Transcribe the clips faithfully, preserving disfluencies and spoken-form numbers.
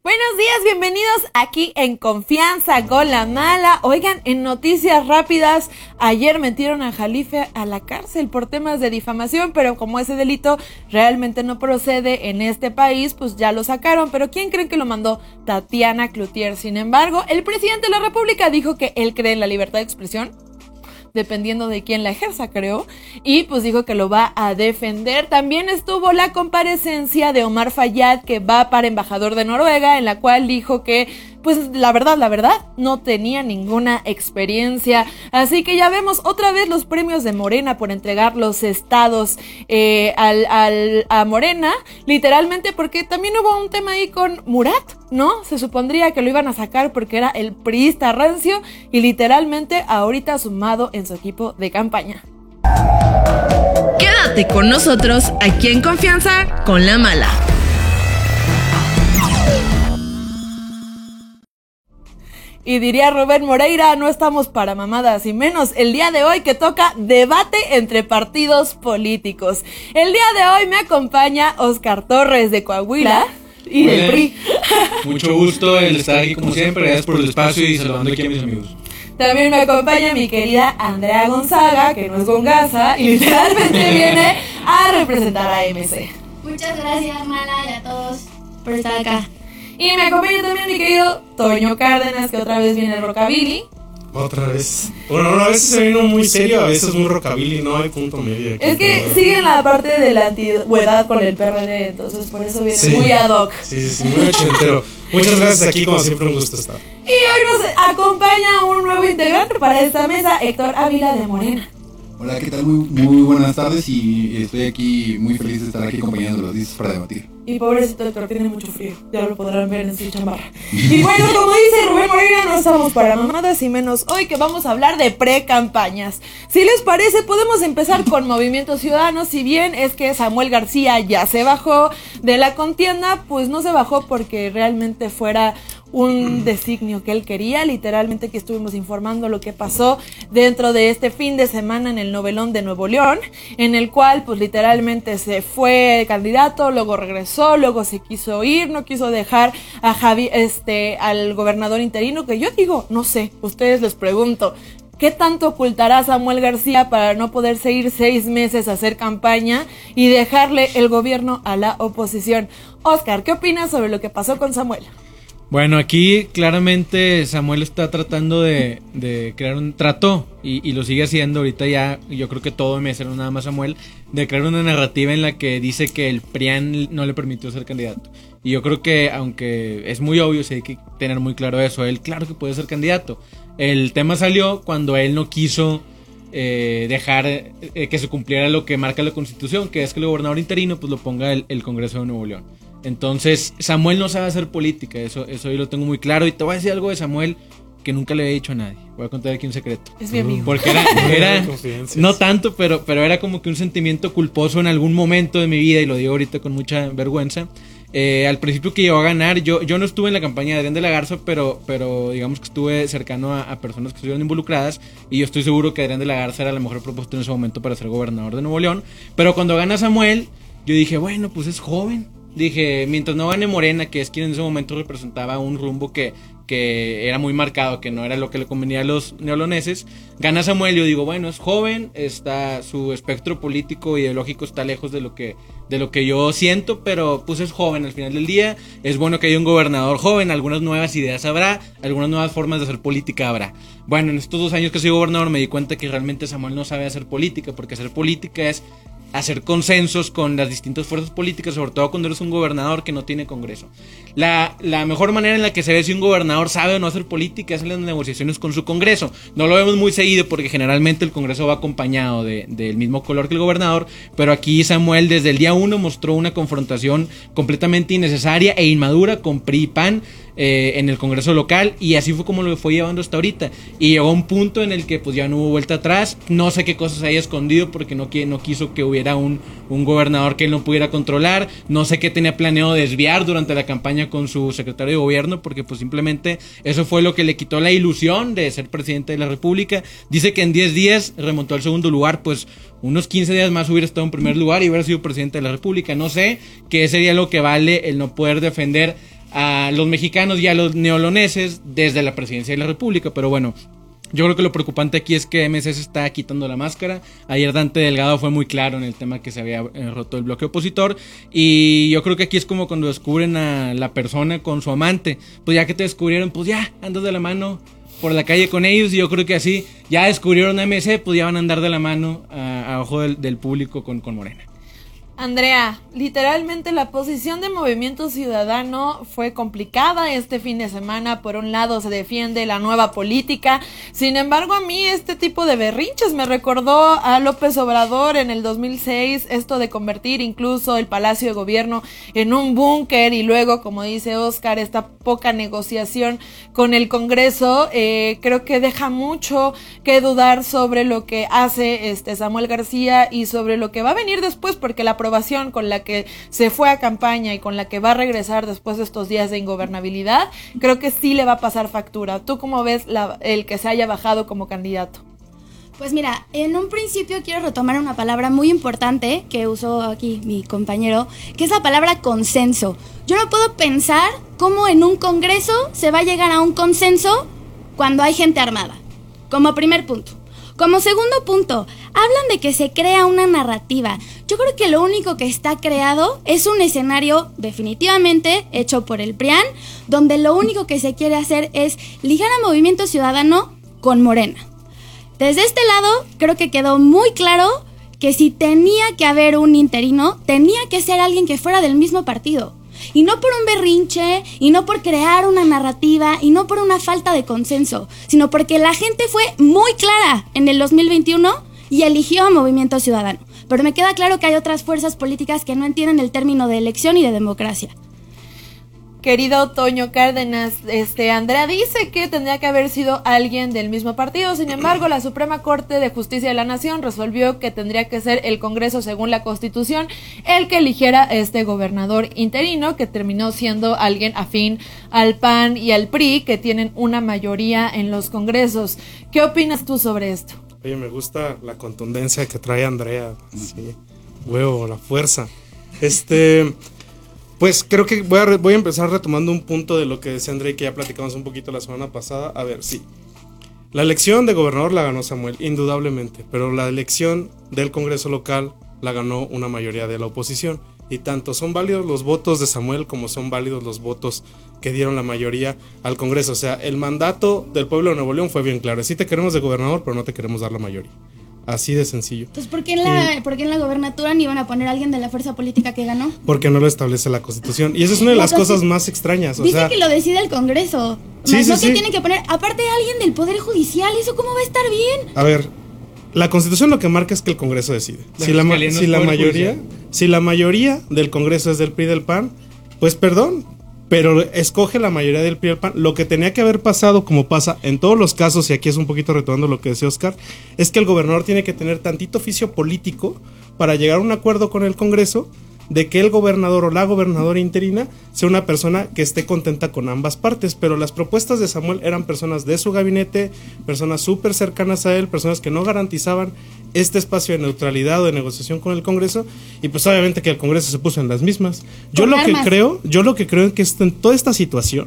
Buenos días, bienvenidos aquí en Confianza con la Mala. Oigan, en noticias rápidas, ayer metieron a Jalife a la cárcel por temas de difamación, pero como ese delito realmente no procede en este país, pues ya lo sacaron. Pero ¿quién creen que lo mandó? Tatiana Cloutier. Sin embargo, el presidente de la República dijo que él cree en la libertad de expresión, dependiendo de quién la ejerza, creo, y pues dijo que lo va a defender. También estuvo la comparecencia de Omar Fayad, que va para embajador de Noruega, en la cual dijo que, pues la verdad, la verdad, no tenía ninguna experiencia. Así que ya vemos otra vez los premios de Morena por entregar los estados eh, al, al, a Morena, literalmente porque también hubo un tema ahí con Murat, ¿no? Se supondría que lo iban a sacar porque era el priista rancio y literalmente ahorita sumado en su equipo de campaña. Quédate con nosotros aquí en Confianza con la Mala. Y diría Rubén Moreira, no estamos para mamadas, y menos el día de hoy que toca debate entre partidos políticos. El día de hoy me acompaña Oscar Torres de Coahuila y del P R I. Mucho gusto el estar aquí como siempre, gracias por el espacio y saludando aquí a mis amigos. También me acompaña mi querida Andrea Gonzaga, que no es gongaza, y literalmente viene a representar a M C. Muchas gracias, Mala, y a todos por estar acá. Y me acompaña también mi querido Toño Cárdenas, que otra vez viene el rockabilly. Otra vez. Bueno, a veces se vino muy serio, a veces muy rockabilly, no hay punto medio aquí. Es que sigue en la parte de la antigüedad con el P R D, entonces por eso viene sí, muy ad hoc. Sí, sí, muy ochentero. Muchas gracias, aquí como siempre un gusto estar. Y hoy nos acompaña un nuevo integrante para esta mesa, Héctor Ávila de Morena. Hola, ¿qué tal? Muy, muy buenas tardes y estoy aquí muy feliz de estar aquí acompañándolos para debatir. Y pobrecito Héctor, tiene mucho frío, ya lo podrán ver en su chamarra. Y bueno, como dice Rubén Moreira, no estamos para mamadas y menos hoy que vamos a hablar de pre-campañas. Si les parece, podemos empezar con Movimiento Ciudadano. Si bien es que Samuel García ya se bajó de la contienda, pues no se bajó porque realmente fuera un designio que él quería. Literalmente que estuvimos informando lo que pasó dentro de este fin de semana en el novelón de Nuevo León, en el cual pues literalmente se fue candidato, luego regresó, luego se quiso ir, no quiso dejar a Javi, este, al gobernador interino, que yo digo, no sé, ustedes les pregunto, ¿qué tanto ocultará Samuel García para no poder seguir seis meses a hacer campaña y dejarle el gobierno a la oposición? Oscar, ¿qué opinas sobre lo que pasó con Samuel? Bueno, aquí claramente Samuel está tratando de, de crear un... Trató, y, y lo sigue haciendo ahorita ya, yo creo que todo me hace nada más Samuel, de crear una narrativa en la que dice que el PRIAN no le permitió ser candidato. Y yo creo que, aunque es muy obvio, sí hay que tener muy claro eso, él claro que puede ser candidato. El tema salió cuando él no quiso eh, dejar eh, que se cumpliera lo que marca la Constitución, que es que el gobernador interino pues lo ponga el, el Congreso de Nuevo León. Entonces, Samuel no sabe hacer política, eso, eso yo lo tengo muy claro. Y te voy a decir algo de Samuel que nunca le he dicho a nadie. Voy a contar aquí un secreto. Es mi amigo. Porque era, era no tanto, pero, pero era como que un sentimiento culposo en algún momento de mi vida, y lo digo ahorita con mucha vergüenza. Eh, al principio que llegó a ganar, yo, yo no estuve en la campaña de Adrián de la Garza, pero, pero digamos que estuve cercano a, a personas que estuvieron involucradas, y yo estoy seguro que Adrián de la Garza era la mejor propuesta en ese momento para ser gobernador de Nuevo León. Pero cuando gana Samuel, yo dije, bueno, pues es joven. Dije, mientras no gane Morena, que es quien en ese momento representaba un rumbo que, que era muy marcado, que no era lo que le convenía a los neoloneses, gana Samuel. Yo digo, bueno, es joven, está, su espectro político ideológico está lejos de lo que de lo que yo siento, pero pues es joven al final del día. Es bueno que haya un gobernador joven, algunas nuevas ideas habrá, algunas nuevas formas de hacer política habrá. Bueno, en estos dos años que soy gobernador me di cuenta que realmente Samuel no sabe hacer política, porque hacer política es hacer consensos con las distintas fuerzas políticas, sobre todo cuando eres un gobernador que no tiene congreso. La, la mejor manera en la que se ve si un gobernador sabe o no hacer política es en las negociaciones con su congreso. No lo vemos muy seguido porque generalmente el congreso va acompañado de, del mismo color que el gobernador, pero aquí Samuel desde el día uno mostró una confrontación completamente innecesaria e inmadura con P R I y P A N eh, en el congreso local, y así fue como lo fue llevando hasta ahorita, y llegó a un punto en el que pues ya no hubo vuelta atrás. No sé qué cosas haya escondido porque no, no quiso que hubiera un, un gobernador que él no pudiera controlar. No sé qué tenía planeado desviar durante la campaña con su secretario de gobierno, porque pues simplemente eso fue lo que le quitó la ilusión de ser presidente de la República. Dice que en diez días remontó al segundo lugar, pues unos quince días más hubiera estado en primer lugar y hubiera sido presidente de la República. No sé qué sería lo que vale el no poder defender a los mexicanos y a los neoloneses desde la presidencia de la República. Pero bueno, yo creo que lo preocupante aquí es que M C se está quitando la máscara. Ayer Dante Delgado fue muy claro en el tema que se había eh, roto el bloque opositor. Y yo creo que aquí es como cuando descubren a la persona con su amante. Pues ya que te descubrieron, pues ya, andas de la mano por la calle con ellos. Y yo creo que así, ya descubrieron a M C, pues ya van a andar de la mano a, a ojo del, del público con, con Morena. Andrea, literalmente la posición de Movimiento Ciudadano fue complicada este fin de semana. Por un lado se defiende la nueva política, sin embargo a mí este tipo de berrinches me recordó a López Obrador en el dos mil seis, esto de convertir incluso el Palacio de Gobierno en un búnker y luego, como dice Oscar, esta poca negociación con el Congreso. Eh, creo que deja mucho que dudar sobre lo que hace este Samuel García y sobre lo que va a venir después, porque la aprobación con la que se fue a campaña y con la que va a regresar después de estos días de ingobernabilidad, creo que sí le va a pasar factura. ¿Tú cómo ves la, el que se haya bajado como candidato? Pues mira, en un principio quiero retomar una palabra muy importante que usó aquí mi compañero, que es la palabra consenso. Yo no puedo pensar cómo en un congreso se va a llegar a un consenso cuando hay gente armada, como primer punto. Como segundo punto, hablan de que se crea una narrativa. Yo creo que lo único que está creado es un escenario definitivamente hecho por el P R I A N, donde lo único que se quiere hacer es ligar a Movimiento Ciudadano con Morena. Desde este lado, creo que quedó muy claro que si tenía que haber un interino, tenía que ser alguien que fuera del mismo partido. Y no por un berrinche, y no por crear una narrativa, y no por una falta de consenso, sino porque la gente fue muy clara en el dos mil veintiuno y eligió a Movimiento Ciudadano. Pero me queda claro que hay otras fuerzas políticas que no entienden el término de elección y de democracia. Querido Toño Cárdenas, este Andrea dice que tendría que haber sido alguien del mismo partido. Sin embargo, la Suprema Corte de Justicia de la Nación resolvió que tendría que ser el Congreso, según la Constitución, el que eligiera este gobernador interino, que terminó siendo alguien afín al P A N y al P R I, que tienen una mayoría en los congresos. ¿Qué opinas tú sobre esto? Oye, me gusta la contundencia que trae Andrea. Sí, huevo, la fuerza. Este... Pues creo que voy a, re- voy a empezar retomando un punto de lo que decía André, que ya platicamos un poquito la semana pasada. A ver, sí. La elección de gobernador la ganó Samuel, indudablemente. Pero la elección del Congreso local la ganó una mayoría de la oposición. Y tanto son válidos los votos de Samuel como son válidos los votos que dieron la mayoría al Congreso. O sea, el mandato del pueblo de Nuevo León fue bien claro. Sí te queremos de gobernador, pero no te queremos dar la mayoría. Así de sencillo. Entonces, ¿por qué en la, eh, ¿por qué en la gobernatura ni iban a poner a alguien de la fuerza política que ganó? Porque no lo establece la Constitución. Y esa es una de las cosas más extrañas. O dice sea, que lo decide el Congreso. Sí, Más sí, no sí. que tienen que poner, aparte alguien del Poder Judicial, ¿eso cómo va a estar bien? A ver, la Constitución lo que marca es que el Congreso decide. La si la, ma- Fiscalía no es si la Poder mayoría, Judicial. si la mayoría del Congreso es del P R I y del P A N, pues perdón, pero escoge la mayoría del P R I y del P A N. Lo que tenía que haber pasado, como pasa en todos los casos, y aquí es un poquito retomando lo que decía Oscar, es que el gobernador tiene que tener tantito oficio político para llegar a un acuerdo con el Congreso de que el gobernador o la gobernadora interina sea una persona que esté contenta con ambas partes. Pero las propuestas de Samuel eran personas de su gabinete, personas súper cercanas a él, personas que no garantizaban este espacio de neutralidad o de negociación con el Congreso, y pues obviamente que el Congreso se puso en las mismas. Yo Con lo que armas. creo, yo lo que creo es que esto- en toda esta situación,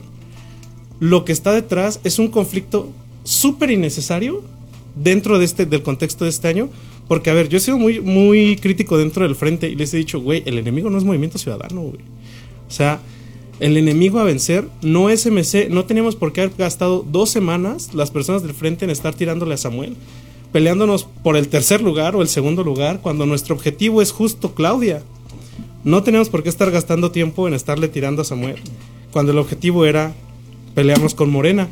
lo que está detrás es un conflicto súper innecesario dentro de este, del contexto de este año. Porque, a ver, yo he sido muy, muy crítico dentro del frente y les he dicho, güey, el enemigo no es Movimiento Ciudadano, güey. O sea, el enemigo a vencer no es M C. No teníamos por qué haber gastado dos semanas las personas del frente en estar tirándole a Samuel, peleándonos por el tercer lugar o el segundo lugar, cuando nuestro objetivo es justo Claudia. No teníamos por qué estar gastando tiempo en estarle tirando a Samuel, cuando el objetivo era pelearnos con Morena.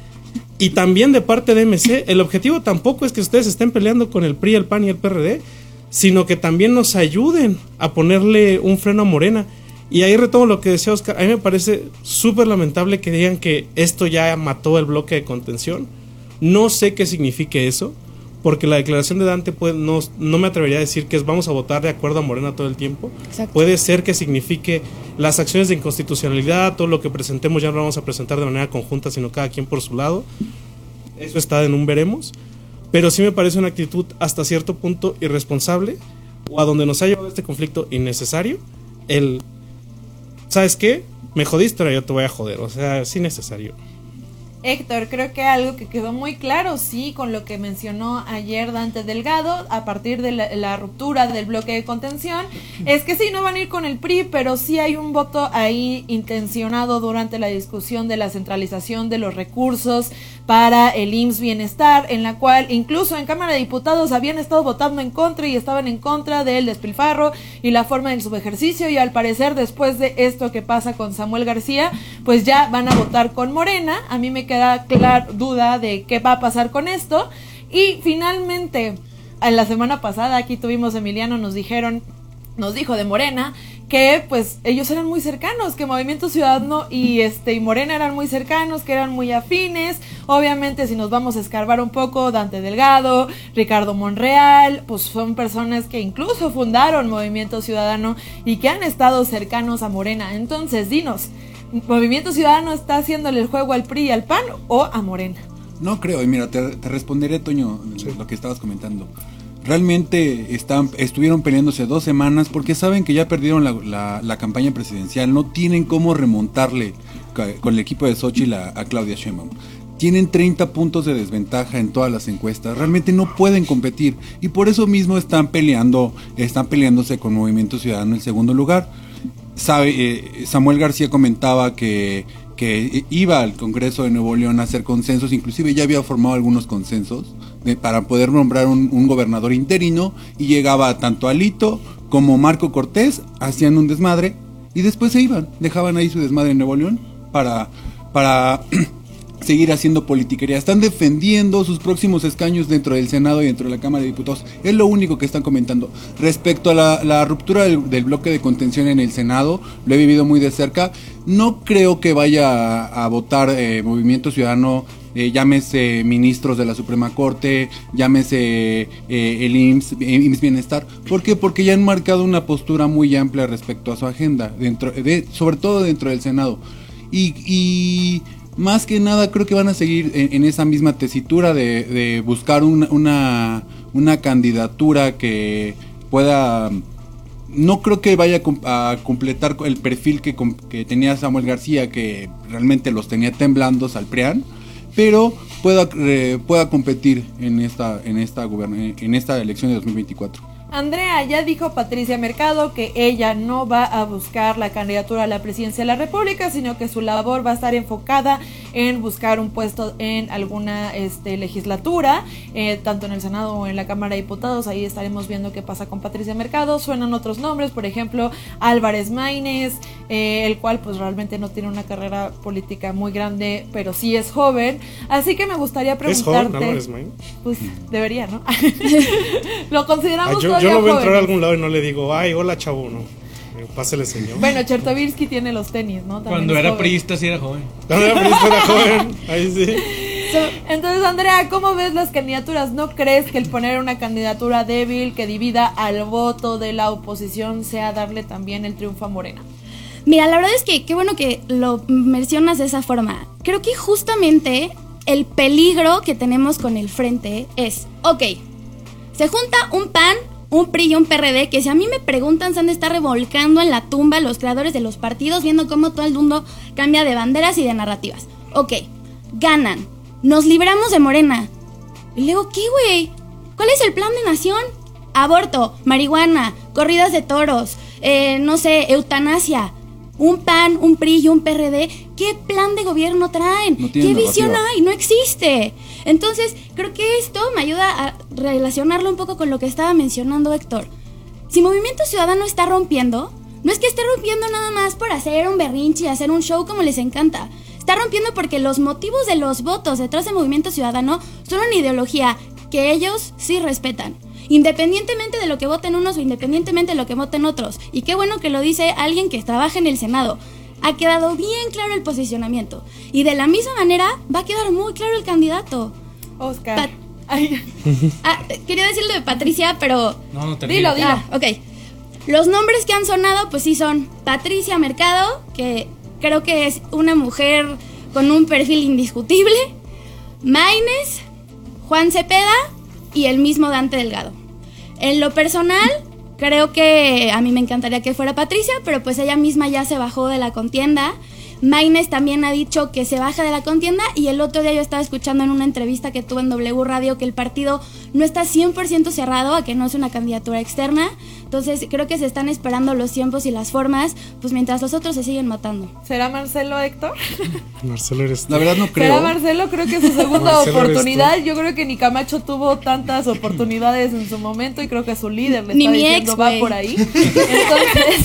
Y también de parte de M C, el objetivo tampoco es que ustedes estén peleando con el P R I, el P A N y el P R D, sino que también nos ayuden a ponerle un freno a Morena. Y ahí retomo lo que decía Oscar. A mí me parece súper lamentable que digan que esto ya mató el bloque de contención. No sé qué signifique eso, porque la declaración de Dante pues, no, no me atrevería a decir que es vamos a votar de acuerdo a Morena todo el tiempo. Exacto. Puede ser que signifique las acciones de inconstitucionalidad, todo lo que presentemos ya no lo vamos a presentar de manera conjunta, sino cada quien por su lado. Eso está en un veremos. Pero sí me parece una actitud hasta cierto punto irresponsable, o a donde nos ha llevado este conflicto innecesario. El, ¿sabes qué? me jodiste, ahora yo te voy a joder. O sea, es innecesario. Héctor, creo que algo que quedó muy claro, sí, con lo que mencionó ayer Dante Delgado, a partir de la, la ruptura del bloque de contención, es que sí, no van a ir con el P R I, pero sí hay un voto ahí intencionado durante la discusión de la centralización de los recursos para el I M S S Bienestar, en la cual incluso en Cámara de Diputados habían estado votando en contra y estaban en contra del despilfarro y la forma del subejercicio, y al parecer después de esto que pasa con Samuel García, pues ya van a votar con Morena. A mí me queda clara duda de qué va a pasar con esto. Y finalmente, en la semana pasada aquí tuvimos Emiliano, nos dijeron, nos dijo de Morena que pues ellos eran muy cercanos, que Movimiento Ciudadano y este y Morena eran muy cercanos, que eran muy afines. Obviamente, si nos vamos a escarbar un poco, Dante Delgado, Ricardo Monreal, pues son personas que incluso fundaron Movimiento Ciudadano y que han estado cercanos a Morena. Entonces, dinos, ¿Movimiento Ciudadano está haciéndole el juego al P R I y al P A N o a Morena? No creo, y mira, te, te responderé, Toño, sí, lo que estabas comentando. Realmente están, estuvieron peleándose dos semanas porque saben que ya perdieron la, la, la campaña presidencial, no tienen cómo remontarle con el equipo de Xochitl a, a Claudia Sheinbaum. Tienen treinta puntos de desventaja en todas las encuestas, realmente no pueden competir y por eso mismo están peleando, están peleándose con Movimiento Ciudadano en segundo lugar. Sabe, eh, Samuel García comentaba que, que iba al Congreso de Nuevo León a hacer consensos, inclusive ya había formado algunos consensos de, para poder nombrar un, un gobernador interino, y llegaba tanto Alito como Marco Cortés, hacían un desmadre y después se iban, dejaban ahí su desmadre en Nuevo León para, para seguir haciendo politiquería. Están defendiendo sus próximos escaños dentro del Senado y dentro de la Cámara de Diputados. Es lo único que están comentando. Respecto a la, la ruptura del, del bloque de contención en el Senado, lo he vivido muy de cerca. No creo que vaya a, a votar eh, Movimiento Ciudadano, eh, llámese ministros de la Suprema Corte, llámese eh, el I M S S, I M S S Bienestar. ¿Por qué? Porque ya han marcado una postura muy amplia respecto a su agenda, dentro de, sobre todo dentro del Senado. Y... y más que nada creo que van a seguir en, en esa misma tesitura de, de buscar una, una, una candidatura que pueda... No creo que vaya a completar el perfil que, que tenía Samuel García, que realmente los tenía temblando al P R I A N, pero pueda, eh, pueda competir en esta, en, esta gobern- en esta elección de dos mil veinticuatro. Andrea, ya dijo Patricia Mercado que ella no va a buscar la candidatura a la presidencia de la República, sino que su labor va a estar enfocada en buscar un puesto en alguna este, legislatura, eh, tanto en el Senado o en la Cámara de Diputados. Ahí estaremos viendo qué pasa con Patricia Mercado. Suenan otros nombres, por ejemplo, Álvarez Maínez, eh, el cual pues realmente no tiene una carrera política muy grande, pero sí es joven. Así que me gustaría preguntarte... ¿Es joven Álvarez Maínez? Pues debería, ¿no? Lo consideramos ah, yo, todavía yo lo veo jóvenes. entrar a algún lado y no le digo, ay, hola chavo, no. Pásele, señor. Bueno, Chertovirsky tiene los tenis, ¿no? También Cuando era priista sí era joven. Cuando era priista era joven, ahí sí. Entonces, Andrea, ¿cómo ves las candidaturas? ¿No crees que el poner una candidatura débil que divida al voto de la oposición sea darle también el triunfo a Morena? Mira, la verdad es que qué bueno que lo mencionas de esa forma. Creo que justamente el peligro que tenemos con el frente es, ok, se junta un P A N, un P R I y un P R D, que si a mí me preguntan se han de estar revolcando en la tumba los creadores de los partidos, viendo cómo todo el mundo cambia de banderas y de narrativas. Ok, ganan, nos libramos de Morena. Y luego, ¿qué, güey? ¿Cuál es el plan de nación? Aborto, marihuana, corridas de toros, eh, no sé, eutanasia. Un P A N, un P R I y un P R D, ¿qué plan de gobierno traen? No ¿Qué visión narrativa. hay? No existe. Entonces, creo que esto me ayuda a relacionarlo un poco con lo que estaba mencionando Héctor. Si Movimiento Ciudadano está rompiendo, no es que esté rompiendo nada más por hacer un berrinche y hacer un show como les encanta. Está rompiendo porque los motivos de los votos detrás de Movimiento Ciudadano son una ideología que ellos sí respetan, independientemente de lo que voten unos o independientemente de lo que voten otros. Y qué bueno que lo dice alguien que trabaja en el Senado. Ha quedado bien claro el posicionamiento. Y de la misma manera va a quedar muy claro el candidato. Oscar. Pat- Ay. Ah, quería decirlo de Patricia, pero... No, no Dilo, termina. dilo. Ah, ok. Los nombres que han sonado, pues sí son Patricia Mercado, que creo que es una mujer con un perfil indiscutible, Maínez, Juan Cepeda y el mismo Dante Delgado. En lo personal, Creo que a mí me encantaría que fuera Patricia, pero pues ella misma ya se bajó de la contienda. Maynes también ha dicho que se baja de la contienda, y el otro día yo estaba escuchando en una entrevista que tuve en W Radio que el partido no está cien por ciento cerrado a que no es una candidatura externa. Entonces creo que se están esperando los tiempos y las formas, pues mientras los otros se siguen matando. ¿Será Marcelo, Héctor? Marcelo eres tú. La verdad no creo. ¿Será Marcelo? Creo que es su segunda Marcelo oportunidad. Yo creo que ni Camacho tuvo tantas oportunidades en su momento y creo que su líder le Ni está mi diciendo ex, va güey. por ahí. Entonces,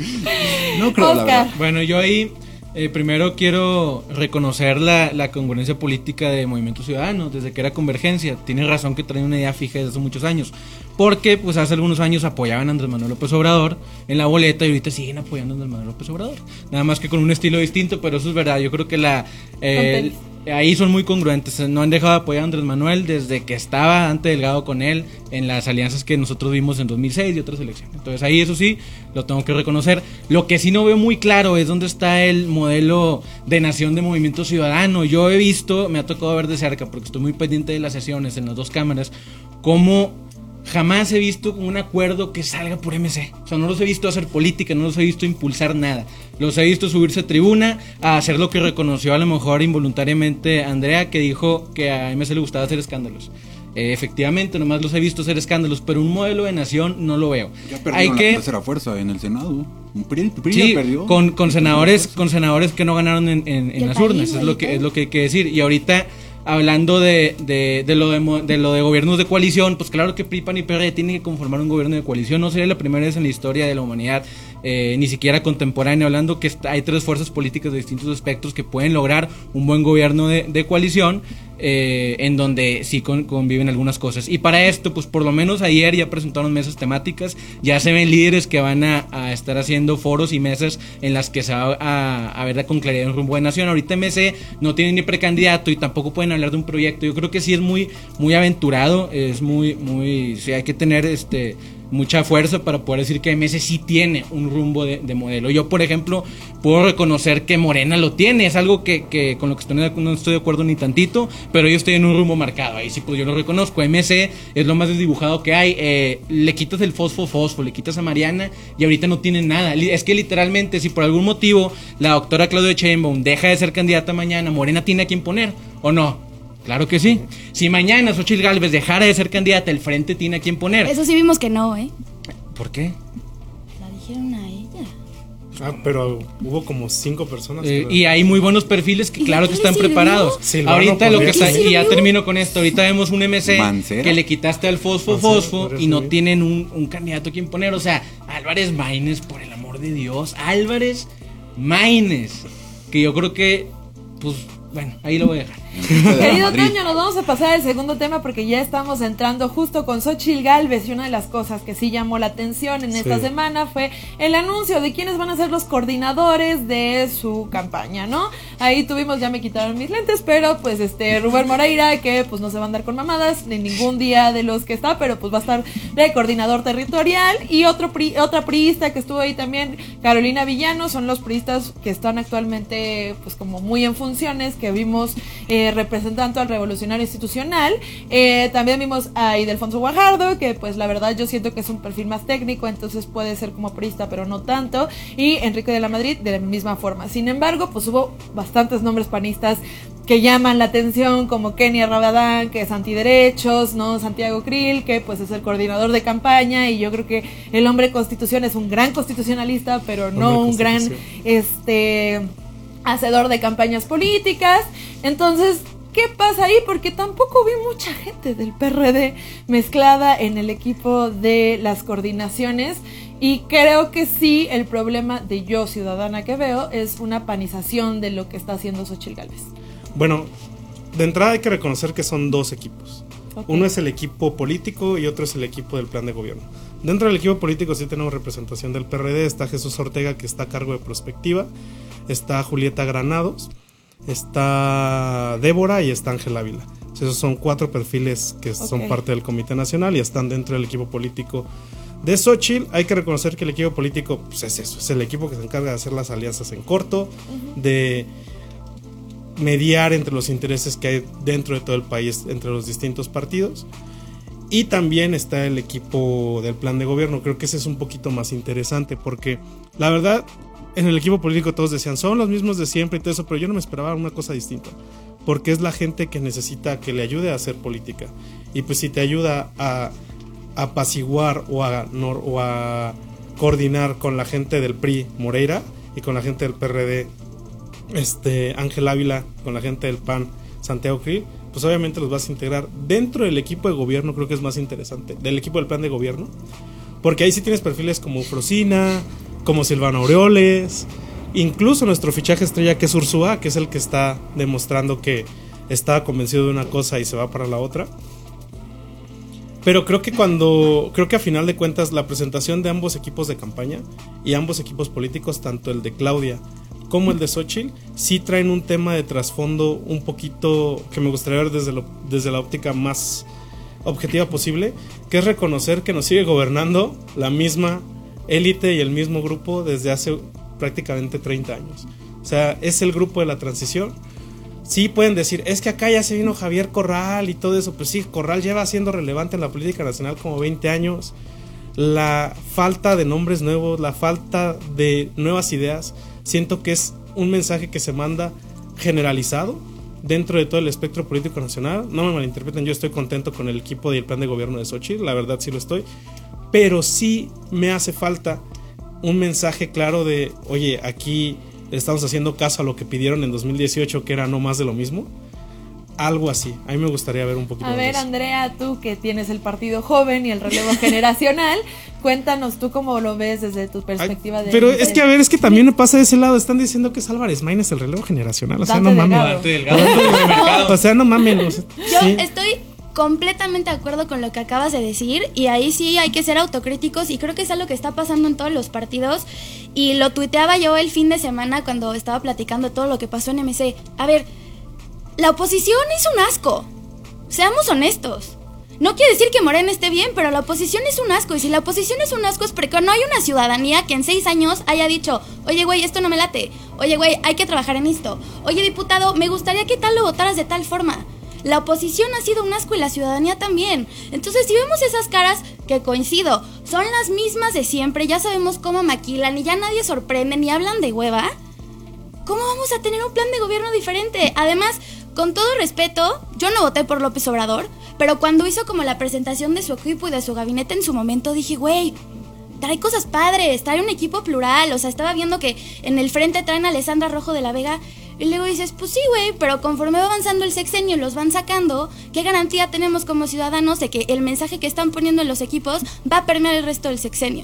No creo, la Oscar. verdad. Bueno, yo ahí eh, primero quiero reconocer la, la congruencia política de Movimiento Ciudadano, desde que era Convergencia. Tiene razón que trae una idea fija desde hace muchos años, porque pues hace algunos años apoyaban a Andrés Manuel López Obrador en la boleta y ahorita siguen apoyando a Andrés Manuel López Obrador. Nada más que con un estilo distinto, pero eso es verdad. Yo creo que la eh, ahí son muy congruentes. No han dejado de apoyar a Andrés Manuel desde que estaba Dante Delgado con él en las alianzas que nosotros vimos en dos mil seis y otras elecciones. Entonces ahí eso sí, lo tengo que reconocer. Lo que sí no veo muy claro es dónde está el modelo de nación de Movimiento Ciudadano. Yo he visto, me ha tocado ver de cerca, porque estoy muy pendiente de las sesiones en las dos cámaras, cómo jamás he visto un acuerdo que salga por M C. O sea, no los he visto hacer política, no los he visto impulsar nada. Los he visto subirse a tribuna a hacer lo que reconoció a lo mejor involuntariamente Andrea, que dijo que a M C le gustaba hacer escándalos. Eh, efectivamente, nomás los he visto hacer escándalos, pero un modelo de nación no lo veo. Ya perdieron Hay la que tercera fuerza en el Senado. Un P R I, el P R I sí, ya perdió. con, con senadores, con senadores que no ganaron en, en, en el las país, urnas, es lo que güey. es lo que hay que decir. Y ahorita hablando de, de, de, lo de, mo- de lo de gobiernos de coalición, pues claro que P R I, P A N y P R D tienen que conformar un gobierno de coalición. No sería la primera vez en la historia de la humanidad, eh, ni siquiera contemporánea, hablando que está, hay tres fuerzas políticas de distintos espectros que pueden lograr un buen gobierno de, de coalición, eh, en donde sí con, conviven algunas cosas. Y para esto, pues por lo menos ayer ya presentaron mesas temáticas, ya se ven líderes que van a, a estar haciendo foros y mesas en las que se va a, a ver con claridad un rumbo de nación. Ahorita M C no tiene ni precandidato y tampoco pueden hablar de un proyecto. Yo creo que sí es muy, muy aventurado, es muy, muy, sí hay que tener este mucha fuerza para poder decir que M S sí tiene un rumbo de, de modelo. Yo, por ejemplo, puedo reconocer que Morena lo tiene, es algo que, que con lo que estoy, no estoy de acuerdo ni tantito, pero yo estoy en un rumbo marcado, ahí sí pues yo lo reconozco. M S es lo más desdibujado que hay, eh, le quitas el fosfo fosfo, le quitas a Mariana y ahorita no tienen nada. Es que literalmente, si por algún motivo la doctora Claudia Sheinbaum deja de ser candidata mañana, Morena tiene a quien poner, ¿o no? Claro que sí. Si mañana Xochitl Gálvez dejara de ser candidata, el frente tiene a quien poner. Eso sí vimos que no, ¿eh? ¿Por qué? La dijeron a ella. Ah, pero hubo como cinco personas. Eh, que- y hay muy buenos perfiles que ¿Y claro de que qué están le sirvió? preparados. Silvano Ahorita lo que podría está, ser. y ya ¿Sirvió? termino con esto, ahorita vemos un M C Mancera. que le quitaste al fosfo Mancera fosfo podría y no servir. tienen un, un candidato a quien poner. O sea, Álvarez Maínez, por el amor de Dios, Álvarez Maínez, que yo creo que, pues, bueno, ahí lo voy a dejar. Querido Madrid. Toño, nos vamos a pasar al segundo tema porque ya estamos entrando justo con Xochitl Gálvez, y una de las cosas que sí llamó la atención en esta Sí. semana fue el anuncio de quiénes van a ser los coordinadores de su campaña, ¿no? Ahí tuvimos, ya me quitaron mis lentes, pero pues este Rubén Moreira, que pues no se va a andar con mamadas en ningún día de los que está, pero pues va a estar de coordinador territorial, y otro pri, otra priista que estuvo ahí también, Carolina Villano. Son los priistas que están actualmente pues como muy en funciones, que vimos eh, representando al Revolucionario Institucional. Eh, también vimos a Ildefonso Guajardo, que pues la verdad yo siento que es un perfil más técnico, entonces puede ser como priista, pero no tanto. Y Enrique de la Madrid de la misma forma. Sin embargo, pues hubo bastantes nombres panistas que llaman la atención, como Kenia Rabadán, que es antiderechos, ¿no? Santiago Krill, que pues es el coordinador de campaña, y yo creo que el hombre Constitución es un gran constitucionalista, pero no Hombre un gran Constitución. este hacedor de campañas políticas. Entonces, ¿qué pasa ahí? Porque tampoco vi mucha gente del P R D mezclada en el equipo de las coordinaciones, y creo que sí, el problema de Yo Ciudadana que veo es una panización de lo que está haciendo Xochitl Gálvez. Bueno, de entrada hay que reconocer que son dos equipos. Ok. Uno es el equipo político y otro es el equipo del plan de gobierno. Dentro del equipo político sí tenemos representación del P R D. Está Jesús Ortega, que está a cargo de Prospectiva. Está Julieta Granados. Está Débora y está Ángel Ávila. Esos son cuatro perfiles que son Ok. parte del Comité Nacional y están dentro del equipo político de Xochitl. Hay que reconocer que el equipo político pues es eso, es el equipo que se encarga de hacer las alianzas en corto, de mediar entre los intereses que hay dentro de todo el país, entre los distintos partidos. Y también está el equipo del plan de gobierno. Creo que ese es un poquito más interesante porque la verdad en el equipo político todos decían son los mismos de siempre y todo eso, pero yo no me esperaba una cosa distinta, porque es la gente que necesita que le ayude a hacer política. Y pues si te ayuda a, a apaciguar o a, o a coordinar con la gente del P R I, Moreira, y con la gente del P R D, este, Ángel Ávila, con la gente del P A N, Santiago Krill, pues obviamente los vas a integrar dentro del equipo de gobierno. Creo que es más interesante, del equipo del plan de gobierno, porque ahí sí tienes perfiles como Frosina, como Silvano Aureoles, incluso nuestro fichaje estrella que es Ursúa, que es el que está demostrando que está convencido de una cosa y se va para la otra. Pero creo que cuando, creo que a final de cuentas la presentación de ambos equipos de campaña y ambos equipos políticos, tanto el de Claudia como el de Xóchitl, sí traen un tema de trasfondo un poquito que me gustaría ver desde, lo, desde la óptica más objetiva posible, que es reconocer que nos sigue gobernando la misma élite y el mismo grupo desde hace prácticamente treinta años. O sea, es el grupo de la transición. Sí pueden decir, es que acá ya se vino Javier Corral y todo eso, pues sí, Corral lleva siendo relevante en la política nacional como veinte años. La falta de nombres nuevos, la falta de nuevas ideas, siento que es un mensaje que se manda generalizado dentro de todo el espectro político nacional. No me malinterpreten, yo estoy contento con el equipo y el plan de gobierno de Xóchitl, la verdad sí lo estoy, pero sí me hace falta un mensaje claro de, oye, aquí estamos haciendo caso a lo que pidieron en dos mil dieciocho, que era no más de lo mismo. Algo así, a mí me gustaría ver un poquito a más. A ver, Andrea, tú que tienes el partido joven y el relevo generacional, cuéntanos tú cómo lo ves desde tu perspectiva. Ay, de pero es que, a ver, es que también me pasa de ese lado. Están diciendo que es Álvarez Maínez el relevo generacional. O sea, Dante no mames. Dante Delgado. O sea, no mames. O sea, yo sí. estoy completamente de acuerdo con lo que acabas de decir, y ahí sí hay que ser autocríticos, y creo que es algo que está pasando en todos los partidos, y lo tuiteaba yo el fin de semana cuando estaba platicando todo lo que pasó en M C. A ver, la oposición es un asco, seamos honestos. No quiere decir que Morena esté bien, pero la oposición es un asco, y si la oposición es un asco es porque no hay una ciudadanía que en seis años haya dicho, oye güey, esto no me late, oye güey, hay que trabajar en esto, oye diputado, me gustaría que tal lo votaras de tal forma. La oposición ha sido un asco y la ciudadanía también. Entonces, si vemos esas caras, que coincido, son las mismas de siempre, ya sabemos cómo maquilan y ya nadie sorprende ni hablan de hueva, ¿cómo vamos a tener un plan de gobierno diferente? Además, con todo respeto, yo no voté por López Obrador, pero cuando hizo como la presentación de su equipo y de su gabinete en su momento, dije, güey, trae cosas padres, trae un equipo plural. O sea, estaba viendo que en el frente traen a Alessandra Rojo de la Vega, y luego dices, pues sí, güey, pero conforme va avanzando el sexenio los van sacando, ¿qué garantía tenemos como ciudadanos de que el mensaje que están poniendo en los equipos va a permear el resto del sexenio?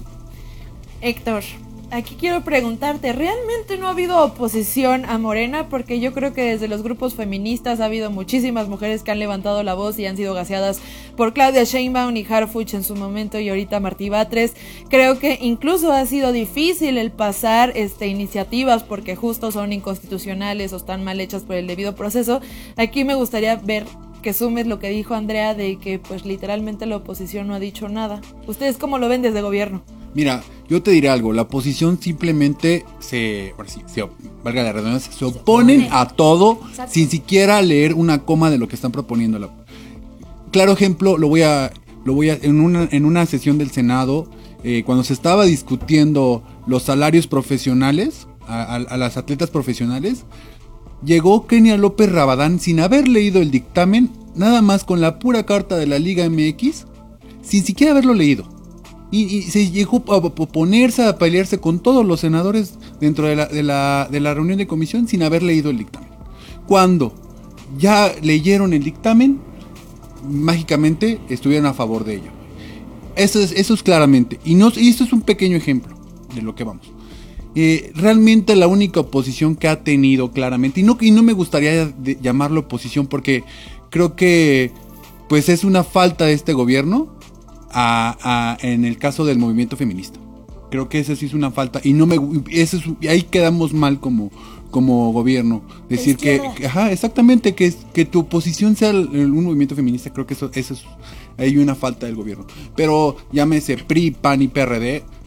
Héctor, aquí quiero preguntarte, ¿realmente no ha habido oposición a Morena? Porque yo creo que desde los grupos feministas ha habido muchísimas mujeres que han levantado la voz y han sido gaseadas por Claudia Sheinbaum y Harfuch en su momento, y ahorita Martí Batres. Creo que incluso ha sido difícil el pasar este, iniciativas porque justo son inconstitucionales o están mal hechas por el debido proceso. Aquí me gustaría ver que sumes lo que dijo Andrea de que pues literalmente la oposición no ha dicho nada. ¿Ustedes cómo lo ven desde gobierno? Mira, yo te diré algo, la oposición simplemente se, bueno, sí, se valga la redundancia, se oponen a todo. Exacto. Sin siquiera leer una coma de lo que están proponiendo. La, claro ejemplo, lo voy a, lo voy a, en una, en una sesión del Senado, eh, cuando se estaba discutiendo los salarios profesionales a, a, a las atletas profesionales, llegó Kenia López Rabadán sin haber leído el dictamen, nada más con la pura carta de la Liga M X, sin siquiera haberlo leído. Y, y se llegó a oponerse, a pelearse con todos los senadores dentro de la, de, la, de la reunión de comisión sin haber leído el dictamen. Cuando ya leyeron el dictamen, mágicamente estuvieron a favor de ello. Eso es, eso es claramente. Y, no, y esto es un pequeño ejemplo de lo que vamos. Eh, realmente la única oposición que ha tenido claramente, y no, y no me gustaría de, llamarlo oposición porque creo que pues es una falta de este gobierno. A, a, en el caso del movimiento feminista, creo que esa sí es una falta y no me eso es, ahí quedamos mal como como gobierno, decir que, que ajá, exactamente, que que tu oposición sea el, el, un movimiento feminista. Creo que eso eso es hay una falta del gobierno, pero llámese P R I, P A N y P R D,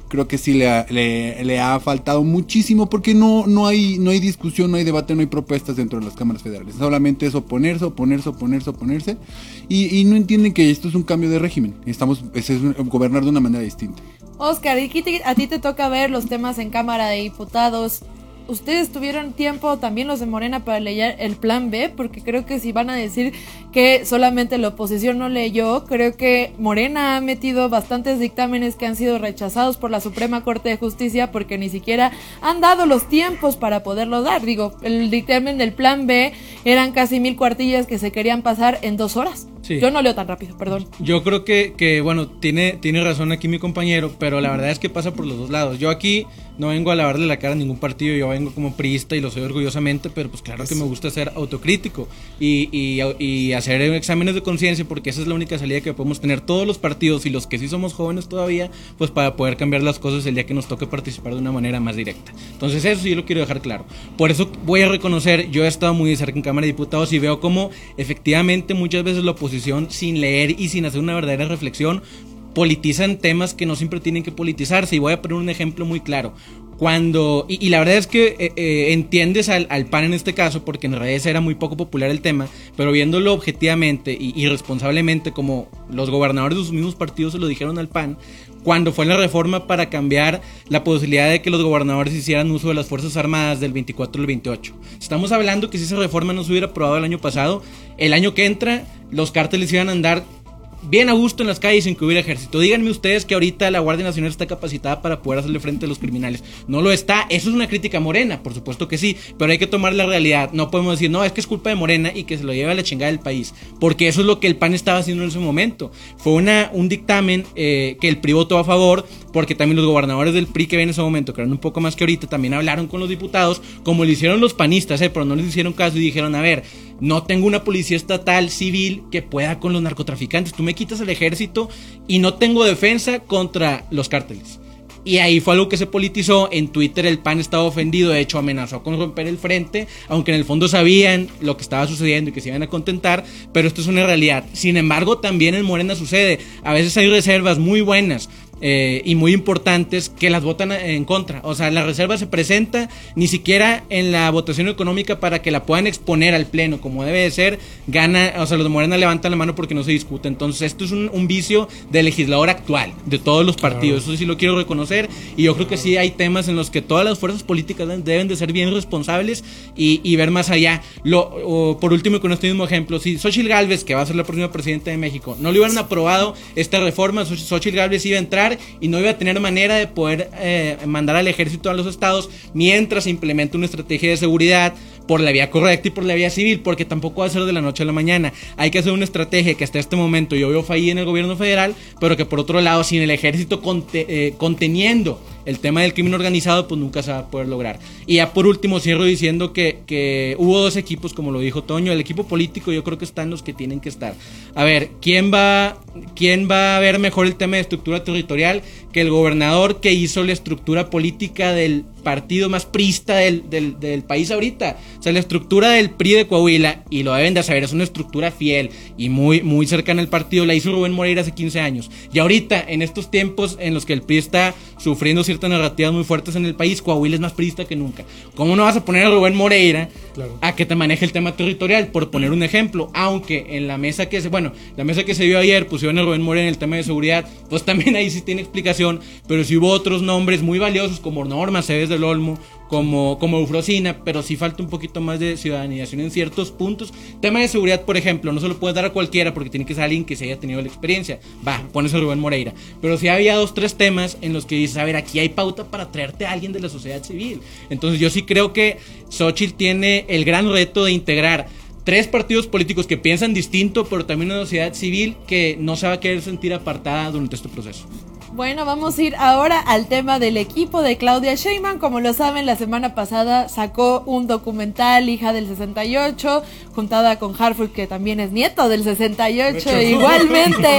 creo que sí le ha, le, le ha faltado muchísimo porque no, no hay, no hay discusión, no hay debate, no hay propuestas dentro de las cámaras federales. Solamente es oponerse, oponerse, oponerse, oponerse y, y no entienden que esto es un cambio de régimen. Estamos, es, es gobernar de una manera distinta. Oscar, ¿y a ti te toca ver los temas en Cámara de Diputados? ¿Ustedes tuvieron tiempo, también los de Morena, para leer el plan B? Porque creo que si van a decir que solamente la oposición no leyó, creo que Morena ha metido bastantes dictámenes que han sido rechazados por la Suprema Corte de Justicia porque ni siquiera han dado los tiempos para poderlo dar. Digo, el dictamen del plan B eran casi mil cuartillas que se querían pasar en dos horas. Sí. Yo no leo tan rápido, perdón. Yo creo que, que bueno, tiene, tiene razón aquí mi compañero, pero la verdad es que pasa por los dos lados. Yo aquí no vengo a lavarle la cara a ningún partido, yo vengo como priista y lo soy orgullosamente, pero pues claro que me gusta ser autocrítico y, y, y hacer exámenes de conciencia, porque esa es la única salida que podemos tener todos los partidos y los que sí somos jóvenes todavía, pues para poder cambiar las cosas el día que nos toque participar de una manera más directa. Entonces eso sí lo quiero dejar claro. Por eso voy a reconocer, yo he estado muy de cerca en Cámara de Diputados y veo como efectivamente muchas veces la oposición, sin leer y sin hacer una verdadera reflexión, politizan temas que no siempre tienen que politizarse. Y voy a poner un ejemplo muy claro. Cuando, y, y la verdad es que eh, eh, entiendes al, al P A N en este caso, porque en realidad era muy poco popular el tema, pero viéndolo objetivamente y, y responsablemente, como los gobernadores de sus mismos partidos se lo dijeron al P A N, cuando fue la reforma para cambiar la posibilidad de que los gobernadores hicieran uso de las Fuerzas Armadas del veinticuatro al veintiocho. Estamos hablando que si esa reforma no se hubiera aprobado el año pasado, el año que entra los cárteles iban a andar bien a gusto en las calles sin que hubiera ejército. Díganme ustedes que ahorita la Guardia Nacional está capacitada para poder hacerle frente a los criminales. No lo está. Eso es una crítica a Morena, por supuesto que sí, pero hay que tomar la realidad. No podemos decir, no, es que es culpa de Morena y que se lo lleve a la chingada del país, porque eso es lo que el P A N estaba haciendo en ese momento. Fue una, un dictamen eh, que el P R I votó a favor, porque también los gobernadores del P R I que ven en ese momento, que eran un poco más que ahorita, también hablaron con los diputados, como lo hicieron los panistas, eh, pero no les hicieron caso y dijeron, a ver, no tengo una policía estatal civil que pueda con los narcotraficantes. Tú me quitas el ejército y no tengo defensa contra los cárteles. Y ahí fue algo que se politizó. En Twitter el P A N estaba ofendido, de hecho amenazó con romper el frente, aunque en el fondo sabían lo que estaba sucediendo y que se iban a contentar, pero esto es una realidad. Sin embargo, también en Morena sucede. A veces hay reservas muy buenas Eh, y muy importantes que las votan en contra. O sea, la reserva se presenta ni siquiera en la votación económica para que la puedan exponer al pleno como debe de ser. Gana, o sea, los de Morena levantan la mano porque no se discute. Entonces esto es un, un vicio del legislador actual, de todos los partidos. Claro. Eso sí lo quiero reconocer, y yo creo que sí hay temas en los que todas las fuerzas políticas deben de ser bien responsables y, y ver más allá. Lo, o, por último, con este mismo ejemplo, si Xóchitl Gálvez, que va a ser la próxima presidenta de México, no le hubieran aprobado esta reforma, Xóchitl Gálvez iba a entrar y no iba a tener manera de poder eh, mandar al ejército a los estados mientras se implementa una estrategia de seguridad por la vía correcta y por la vía civil, porque tampoco va a ser de la noche a la mañana. Hay que hacer una estrategia que hasta este momento yo veo fallida en el gobierno federal, pero que por otro lado, sin el ejército conte, eh, conteniendo el tema del crimen organizado, pues nunca se va a poder lograr. Y ya por último cierro diciendo que, que hubo dos equipos, como lo dijo Toño. El equipo político yo creo que están los que tienen que estar. A ver, ¿quién va, quién va a ver mejor el tema de estructura territorial que el gobernador que hizo la estructura política del partido más priista del, del, del país ahorita? O sea, la estructura del P R I de Coahuila, y lo deben de saber, es una estructura fiel y muy, muy cercana al partido. La hizo Rubén Moreira hace quince años. Y ahorita, en estos tiempos en los que el P R I está sufriendo ciertas narrativas muy fuertes en el país, Coahuila es más priista que nunca. ¿Cómo no vas a poner a Rubén Moreira claro. a que te maneje el tema territorial? Por poner un ejemplo, aunque en la mesa que se, bueno, la mesa que se vio ayer pusieron a Rubén Moreira en el tema de seguridad, pues también ahí sí tiene explicación, pero sí hubo otros nombres muy valiosos como Norma Cebes del Olmo, como, como Eufrosina, pero sí falta un poquito más de ciudadanización en ciertos puntos. Tema de seguridad, por ejemplo, no se lo puedes dar a cualquiera porque tiene que ser alguien que se haya tenido la experiencia. Va, pones a Rubén Moreira. Pero sí había dos, tres temas en los que dices, a ver, aquí hay pauta para traerte a alguien de la sociedad civil. Entonces yo sí creo que Xóchitl tiene el gran reto de integrar tres partidos políticos que piensan distinto, pero también una sociedad civil que no se va a querer sentir apartada durante este proceso. Bueno, vamos a ir ahora al tema del equipo de Claudia Sheinbaum. Como lo saben, la semana pasada sacó un documental, Hija del sesenta y ocho, juntada con Harfuch, que también es nieto del sesenta y ocho, igualmente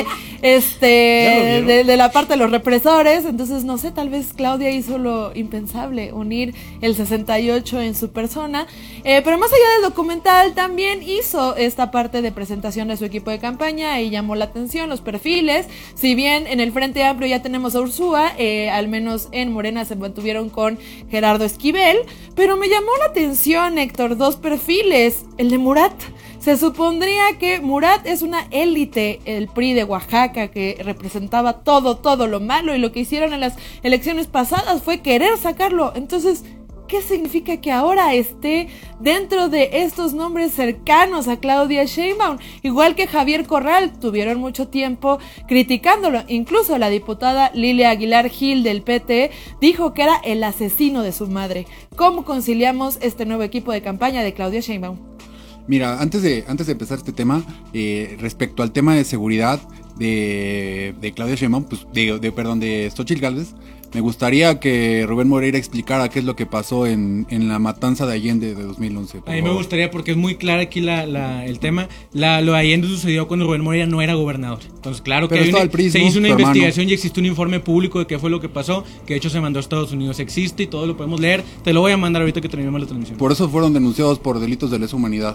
este de, de la parte de los represores. Entonces, no sé, tal vez Claudia hizo lo impensable, unir el sesenta y ocho en su persona. Eh, pero más allá del documental, también hizo esta parte de presentación de su equipo de campaña y llamó la atención los perfiles. Si bien en el Frente Amplio ya tenemos a Ursúa, eh, al menos en Morena se mantuvieron con Gerardo Esquivel, pero me llamó la atención, Héctor, dos perfiles, el de Murat. Se supondría que Murat es una élite, el P R I de Oaxaca, que representaba todo, todo lo malo, y lo que hicieron en las elecciones pasadas fue querer sacarlo. Entonces, ¿qué significa que ahora esté dentro de estos nombres cercanos a Claudia Sheinbaum? Igual que Javier Corral, tuvieron mucho tiempo criticándolo. Incluso la diputada Lilia Aguilar Gil del P T dijo que era el asesino de su madre. ¿Cómo conciliamos este nuevo equipo de campaña de Claudia Sheinbaum? Mira, antes de, antes de empezar este tema, eh, respecto al tema de seguridad de, de Claudia Sheinbaum, pues, de, de, perdón, de Xóchitl Gálvez, me gustaría que Rubén Moreira explicara qué es lo que pasó en, en la matanza de Allende de dos mil once. A mí me gustaría, porque es muy claro aquí la, la, el tema. La, lo de Allende sucedió cuando Rubén Moreira no era gobernador. Entonces, claro que hay una, P R I, se hizo una investigación hermano. Y existe un informe público de qué fue lo que pasó, que de hecho se mandó a Estados Unidos. Existe y todo lo podemos leer. Te lo voy a mandar ahorita que terminemos la transmisión. Por eso fueron denunciados por delitos de lesa humanidad.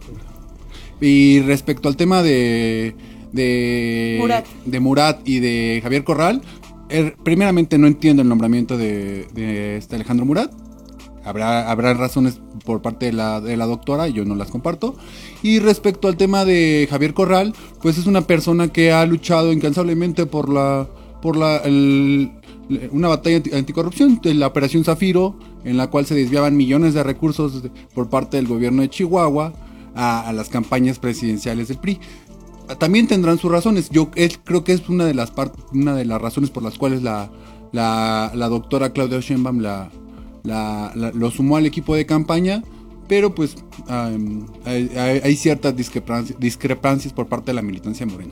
Y respecto al tema de de Murat, de Murat y de Javier Corral, er, primeramente no entiendo el nombramiento de, de este Alejandro Murat. Habrá, habrá razones por parte de la, de la doctora y yo no las comparto. Y respecto al tema de Javier Corral, pues es una persona que ha luchado incansablemente por la por la el, una batalla anti, anticorrupción, de la Operación Zafiro, en la cual se desviaban millones de recursos de, por parte del gobierno de Chihuahua A, a las campañas presidenciales del P R I. También tendrán sus razones. Yo es, creo que es una de las part, una de las razones por las cuales la, la, la doctora Claudia Sheinbaum la, la, la, lo sumó al equipo de campaña, pero pues um, hay, hay ciertas discrepancias, discrepancias por parte de la militancia morena.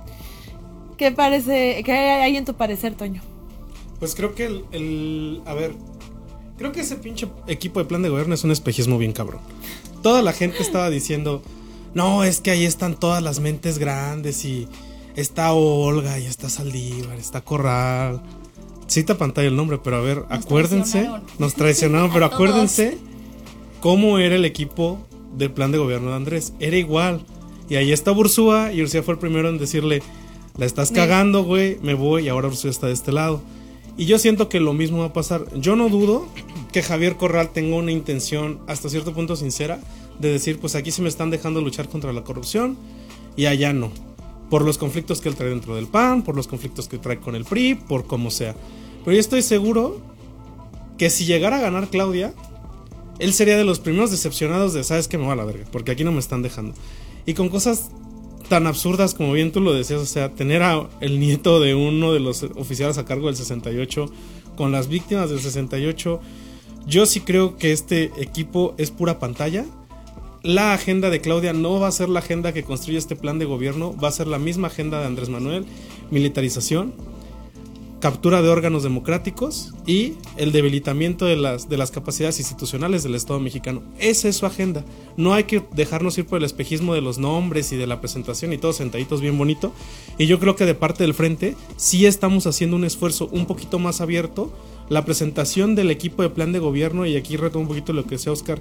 ¿Qué parece, qué hay en tu parecer, Toño? Pues creo que el, el a ver, creo que ese pinche equipo de plan de gobierno es un espejismo bien cabrón. Toda la gente estaba diciendo, no, es que ahí están todas las mentes grandes y está Olga y está Saldívar, está Corral. Cita pantalla el nombre, pero a ver, nos acuérdense, traicionaron. nos traicionaron, pero acuérdense cómo era el equipo del plan de gobierno de Andrés. Era igual. Y ahí está Ursúa y Ursúa fue el primero en decirle, la estás cagando, güey, me voy, y ahora Ursúa está de este lado. Y yo siento que lo mismo va a pasar. Yo no dudo que Javier Corral tenga una intención hasta cierto punto sincera de decir, pues aquí se me están dejando luchar contra la corrupción y allá no. Por los conflictos que él trae dentro del P A N, por los conflictos que trae con el P R I, por como sea. Pero yo estoy seguro que si llegara a ganar Claudia, él sería de los primeros decepcionados de, sabes que me va a la verga, porque aquí no me están dejando. Y con cosas tan absurdas como bien tú lo decías, o sea, tener a el nieto de uno de los oficiales a cargo del sesenta y ocho con las víctimas del sesenta y ocho, yo sí creo que este equipo es pura pantalla. La agenda de Claudia no va a ser la agenda que construye este plan de gobierno, va a ser la misma agenda de Andrés Manuel: militarización, captura de órganos democráticos y el debilitamiento de las, de las capacidades institucionales del Estado mexicano. Esa es su agenda. No hay que dejarnos ir por el espejismo de los nombres y de la presentación y todos sentaditos bien bonito. Y yo creo que de parte del frente sí estamos haciendo un esfuerzo un poquito más abierto. La presentación del equipo de plan de gobierno, y aquí retomo un poquito lo que decía Oscar,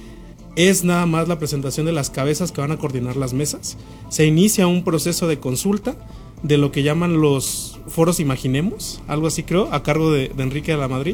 es nada más la presentación de las cabezas que van a coordinar las mesas. Se inicia un proceso de consulta de lo que llaman los foros Imaginemos, algo así creo, a cargo de, de Enrique de la Madrid,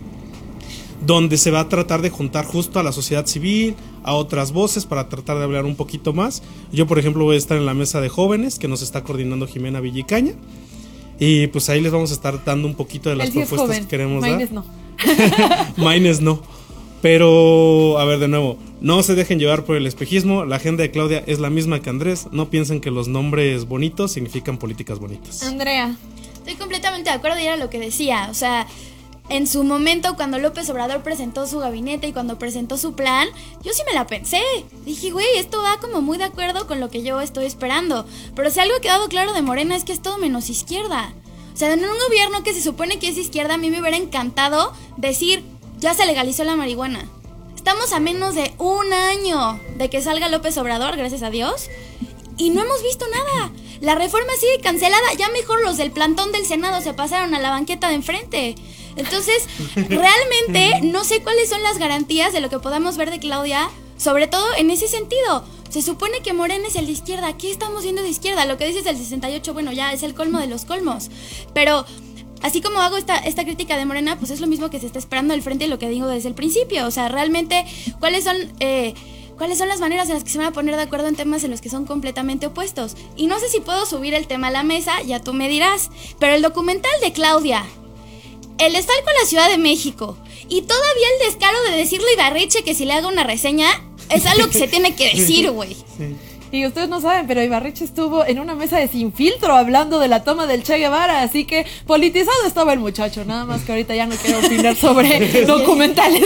donde se va a tratar de juntar justo a la sociedad civil, a otras voces para tratar de hablar un poquito más. Yo, por ejemplo, voy a estar en la mesa de jóvenes que nos está coordinando Jimena Villicaña, y pues ahí les vamos a estar dando un poquito de las propuestas que queremos dar. Maines no. Maines no. Pero, a ver, de nuevo, no se dejen llevar por el espejismo. La agenda de Claudia es la misma que Andrés. No piensen que los nombres bonitos significan políticas bonitas. Andrea. Estoy completamente de acuerdo y era lo que decía. O sea, en su momento cuando López Obrador presentó su gabinete y cuando presentó su plan, yo sí me la pensé. Dije, güey, esto va como muy de acuerdo con lo que yo estoy esperando. Pero si algo ha quedado claro de Morena es que es todo menos izquierda. O sea, en un gobierno que se supone que es izquierda, a mí me hubiera encantado decir, ya se legalizó la marihuana. Estamos a menos de un año de que salga López Obrador, gracias a Dios, y no hemos visto nada. La reforma sigue cancelada. Ya mejor los del plantón del Senado se pasaron a la banqueta de enfrente. Entonces, realmente no sé cuáles son las garantías de lo que podamos ver de Claudia, sobre todo en ese sentido. Se supone que Morena es el de izquierda. ¿Qué estamos viendo de izquierda? Lo que dices del sesenta y ocho, bueno, ya es el colmo de los colmos. Pero así como hago esta, esta crítica de Morena, pues es lo mismo que se está esperando al frente de lo que digo desde el principio. O sea, realmente, ¿cuáles son... Eh, ¿Cuáles son las maneras en las que se van a poner de acuerdo en temas en los que son completamente opuestos? Y no sé si puedo subir el tema a la mesa, ya tú me dirás, pero el documental de Claudia, el estalco en la Ciudad de México, y todavía el descaro de decirle a Ibarreche que si le haga una reseña, es algo que se tiene que decir, güey. Sí. Y ustedes no saben, pero Ibarreche estuvo en una mesa de Sin Filtro hablando de la toma del Che Guevara, así que politizado estaba el muchacho, nada más que ahorita ya no quiero opinar sobre documentales.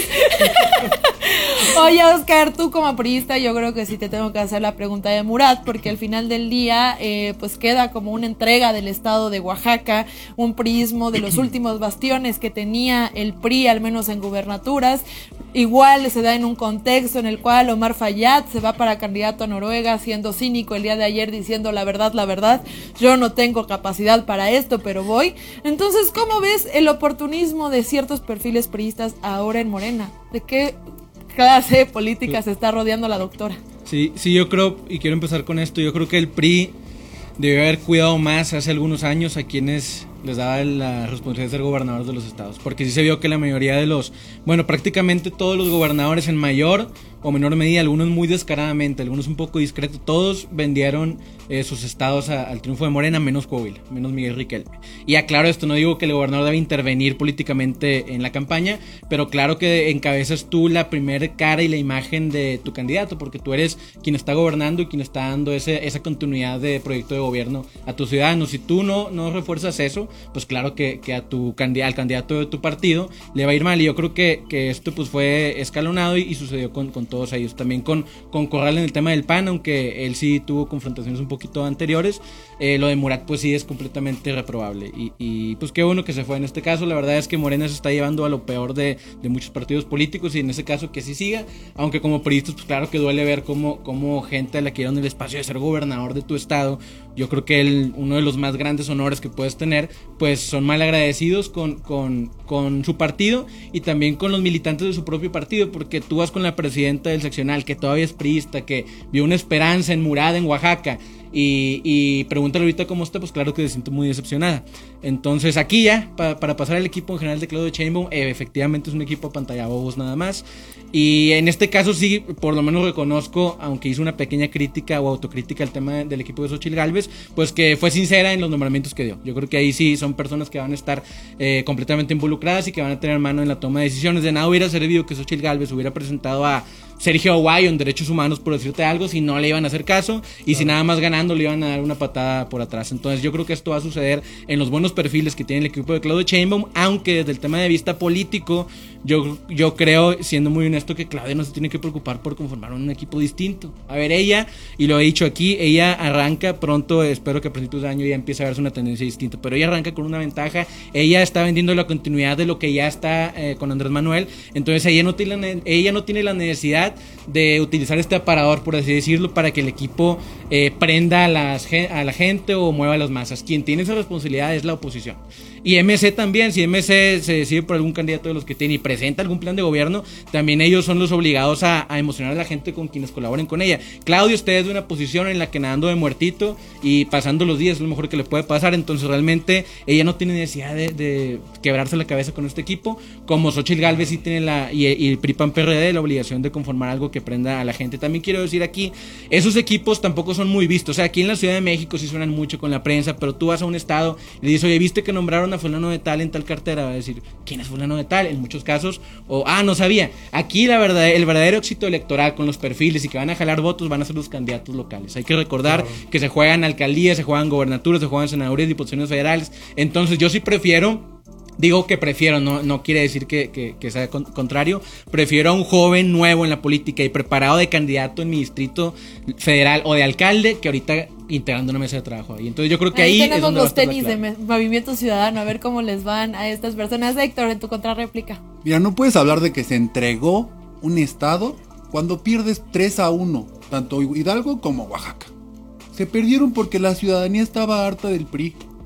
Oye, Oscar, tú como priista, yo creo que sí te tengo que hacer la pregunta de Murat, porque al final del día, eh, pues queda como una entrega del estado de Oaxaca, un priismo de los últimos bastiones que tenía el P R I, al menos en gubernaturas. Igual se da en un contexto en el cual Omar Fayad se va para candidato a Noruega, siendo cínico el día de ayer, diciendo la verdad, la verdad, yo no tengo capacidad para esto, pero voy. Entonces, ¿cómo ves el oportunismo de ciertos perfiles priistas ahora en Morena? ¿De qué clase política se está rodeando la doctora? Sí, sí, yo creo, y quiero empezar con esto, yo creo que el P R I debió haber cuidado más hace algunos años a quienes les daba la responsabilidad de ser gobernadores de los estados, porque sí se vio que la mayoría de los, bueno, prácticamente todos los gobernadores en mayor o menor medida, algunos muy descaradamente, algunos un poco discretos, todos vendieron eh, sus estados a, al triunfo de Morena, menos Coahuila, menos Miguel Riquelme. Y aclaro esto, no digo que el gobernador debe intervenir políticamente en la campaña, pero claro que encabezas tú la primera cara y la imagen de tu candidato, porque tú eres quien está gobernando y quien está dando ese, esa continuidad de proyecto de gobierno a tus ciudadanos. Si tú no, no refuerzas eso, pues claro que, que a tu candidato, al candidato de tu partido le va a ir mal. Y yo creo que, que esto pues fue escalonado y, y sucedió con, con todos ellos. También con, con Corral en el tema del P A N, aunque él sí tuvo confrontaciones un poquito anteriores. Eh, lo de Murat pues sí es completamente reprobable. Y, y pues qué bueno que se fue en este caso. La verdad es que Morena se está llevando a lo peor de, de muchos partidos políticos, y en ese caso que sí siga. Aunque como periodistas pues claro que duele ver cómo, cómo gente a la que dieron el espacio de ser gobernador de tu estado, yo creo que el, uno de los más grandes honores que puedes tener, pues son mal agradecidos con, con, con su partido y también con los militantes de su propio partido, porque tú vas con la presidenta del seccional, que todavía es priista, que vio una esperanza en Murad, en Oaxaca, y, y pregúntale ahorita cómo está, pues claro que se siente muy decepcionada. Entonces aquí ya, pa, para pasar al equipo en general de Claudia Sheinbaum, eh, efectivamente es un equipo a pantallabobos nada más. Y en este caso sí, por lo menos reconozco, aunque hizo una pequeña crítica o autocrítica al tema del equipo de Xochitl Gálvez, pues que fue sincera en los nombramientos que dio. Yo creo que ahí sí son personas que van a estar eh, completamente involucradas y que van a tener mano en la toma de decisiones. De nada hubiera servido que Xochitl Gálvez hubiera presentado a Sergio Aguayo en Derechos Humanos, por decirte algo, si no le iban a hacer caso y claro, si nada más ganando le iban a dar una patada por atrás. Entonces yo creo que esto va a suceder en los buenos perfiles que tiene el equipo de Claudia Sheinbaum, aunque desde el tema de vista político yo, yo creo, siendo muy honesto, que Claudia no se tiene que preocupar por conformar un equipo distinto. A ver, ella, y lo he dicho aquí, ella arranca pronto, espero que a principios de año ya empiece a verse una tendencia distinta, pero ella arranca con una ventaja. Ella está vendiendo la continuidad de lo que ya está eh, con Andrés Manuel, entonces ella no tiene la, ella no tiene la necesidad de utilizar este aparador, por así decirlo, para que el equipo eh, prenda a, las, a la gente o mueva a las masas. Quien tiene esa responsabilidad es la oposición. Y M C también, si M C se decide por algún candidato de los que tiene y presenta algún plan de gobierno, también ellos son los obligados a, a emocionar a la gente con quienes colaboren con ella. Claudio, usted es de una posición en la que nadando de muertito y pasando los días es lo mejor que le puede pasar, entonces realmente ella no tiene necesidad de, de quebrarse la cabeza con este equipo, como Xochitl Gálvez sí tiene la, y, y el P R I P A N P R D la obligación de conformar algo que prenda a la gente. También quiero decir aquí, esos equipos tampoco son muy vistos, o sea, aquí en la Ciudad de México sí suenan mucho con la prensa, pero tú vas a un estado y le dices, oye, ¿viste que nombraron a fulano de tal en tal cartera? Va a decir, ¿quién es fulano de tal? En muchos casos, o, ah, no sabía. Aquí la verdad, el verdadero éxito electoral con los perfiles y que van a jalar votos van a ser los candidatos locales. Hay que recordar claro, que se juegan alcaldías, se juegan gobernaturas, se juegan senadurías, diputaciones federales. Entonces yo sí prefiero, digo que prefiero, no, no quiere decir que, que, que sea con, contrario, prefiero a un joven nuevo en la política y preparado de candidato en mi distrito federal o de alcalde que ahorita integrando una mesa de trabajo ahí. Entonces yo creo que ahí, ahí tenemos es donde los tenis de Movimiento Ciudadano, a ver cómo les van a estas personas. Héctor, en tu contrarréplica. Mira, no puedes hablar de que se entregó un estado cuando pierdes tres a uno, tanto Hidalgo como Oaxaca. Se perdieron porque la ciudadanía estaba harta del P R I.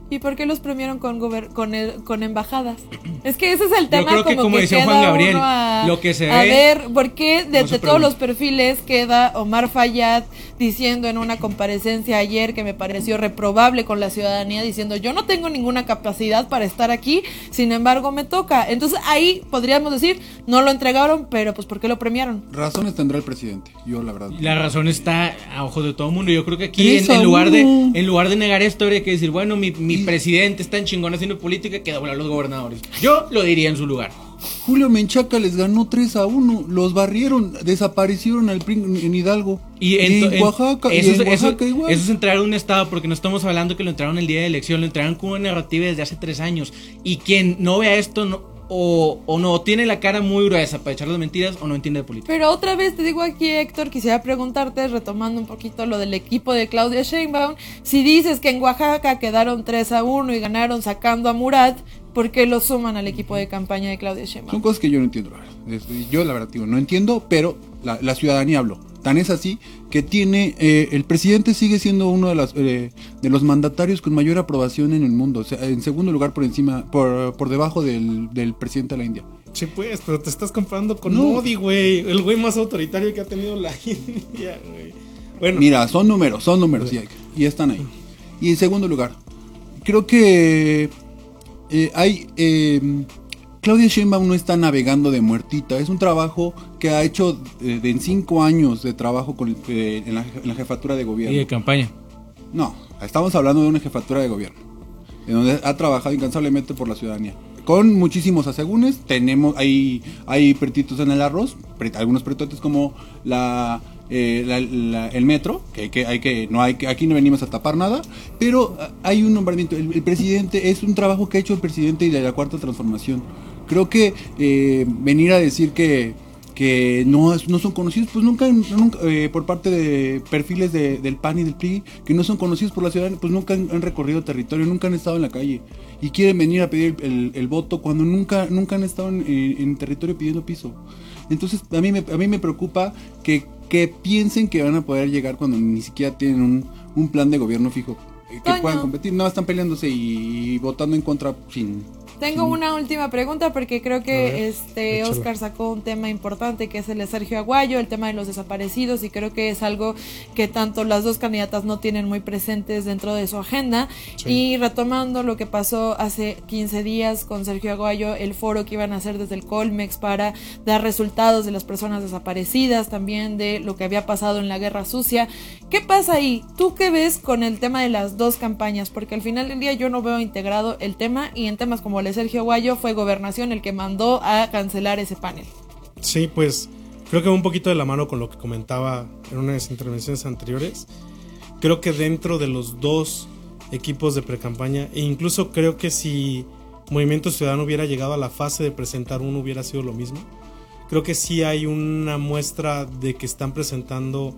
¿Y por qué los premiaron con gober- con, el, con embajadas? Es que ese es el tema. Yo creo que como, como que decía queda Juan Gabriel, uno a, lo que se a ve, ver, ¿por qué de, no se de todos los pregunta. perfiles queda Omar Fayad diciendo en una comparecencia ayer que me pareció reprobable con la ciudadanía, diciendo yo no tengo ninguna capacidad para estar aquí, sin embargo me toca? Entonces ahí podríamos decir, no lo entregaron, pero pues ¿por qué lo premiaron? Razones tendrá el presidente, yo la verdad. La razón está a ojos de todo el mundo. Yo creo que aquí Tres en, a en lugar de uno. en lugar de negar esto habría que decir, bueno, mi, mi Y- presidente es tan chingón haciendo política que dobla a los gobernadores. Yo lo diría en su lugar. Julio Menchaca les ganó tres a uno, los barrieron, desaparecieron al P R I en Hidalgo. Y en, en Oaxaca, y eso, en eso- Oaxaca igual. eso es entrar a un estado, porque no estamos hablando que lo entraron el día de elección, lo entraron con una narrativa desde hace tres años. Y quien no vea esto no, o, o no tiene la cara muy gruesa para echar las mentiras o no entiende de política. Pero otra vez te digo aquí, Héctor, quisiera preguntarte, retomando un poquito lo del equipo de Claudia Sheinbaum, si dices que en Oaxaca quedaron tres a uno y ganaron sacando a Murat, ¿por qué lo suman al equipo de campaña de Claudia Son Sheinbaum? cosas que yo no entiendo, la verdad. Es- Yo la verdad digo, no entiendo, pero la, la ciudadanía habló. Tan es así que tiene, eh, el presidente sigue siendo uno de, las, eh, de los mandatarios con mayor aprobación en el mundo. O sea, en segundo lugar por encima, por, por debajo del, del presidente de la India. Sí, pues, pero te estás comparando con No. Modi, güey. El güey más autoritario que ha tenido la India, güey. Bueno, Mira, son números, son números y, hay- y están ahí. Y en segundo lugar, creo que eh, hay... eh, Claudia Sheinbaum no está navegando de muertita, es un trabajo que ha hecho eh, de en cinco años de trabajo con, eh, en, la, en la jefatura de gobierno. Y de campaña. No, estamos hablando de una jefatura de gobierno, en donde ha trabajado incansablemente por la ciudadanía. Con muchísimos asegúnes, tenemos, hay, hay pretitos en el arroz, pre- algunos pretotes como la, eh, la- la- el metro, que, hay que, hay que, no hay que, aquí no venimos a tapar nada, pero ah, hay un nombramiento. El, el presidente, es un trabajo que ha hecho el presidente y de la Cuarta Transformación. Creo que eh, venir a decir que que no, es- no son conocidos, pues nunca, nunca eh, por parte de perfiles de, del P A N y del P R I, que no son conocidos por la ciudadanía, pues nunca han, han recorrido territorio, nunca han estado en la calle y quieren venir a pedir el, el voto cuando nunca, nunca han estado en, en- en territorio pidiendo piso. Entonces a mí me, a mí me preocupa que, que piensen que van a poder llegar cuando ni siquiera tienen un, un plan de gobierno fijo, eh, que Toño. puedan competir, no están peleándose y, y votando en contra sin... Tengo una última pregunta porque creo A ver, que este échala. Oscar sacó un tema importante que es el de Sergio Aguayo, el tema de los desaparecidos, y creo que es algo que tanto las dos candidatas no tienen muy presentes dentro de su agenda. Sí. Y retomando lo que pasó hace quince días con Sergio Aguayo, el foro que iban a hacer desde el Colmex para dar resultados de las personas desaparecidas, también de lo que había pasado en la Guerra Sucia. ¿Qué pasa ahí? ¿Tú qué ves con el tema de las dos campañas? Porque al final del día yo no veo integrado el tema, y en temas como el de Sergio Aguayo fue Gobernación el que mandó a cancelar ese panel. sí, pues creo que va un poquito de la mano con lo que comentaba en unas intervenciones anteriores. Creo que dentro de los dos equipos de precampaña, e incluso creo que si Movimiento Ciudadano hubiera llegado a la fase de presentar uno, hubiera sido lo mismo. Creo que sí hay una muestra de que están presentando